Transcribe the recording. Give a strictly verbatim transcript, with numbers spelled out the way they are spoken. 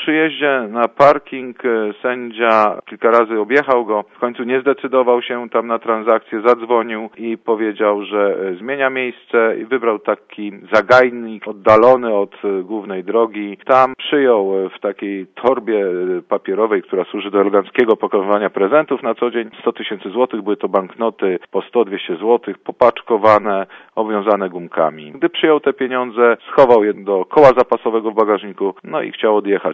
przyjeździe na parking sędzia kilka razy objechał go, w końcu nie zdecydował się tam na transakcję, zadzwonił i powiedział, że zmienia miejsce i wybrał taki zagajnik oddalony od głównej drogi. Tam przyjął w takiej torbie papierowej, która służy do eleganckiego pakowania prezentów na co dzień, sto tysięcy złotych, były to banknoty po sto dwieście złotych, popaczkowane, obwiązane gumkami. Gdy przyjął te pieniądze, schował je do koła zapasowego w bagażniku, no i chciał odjechać.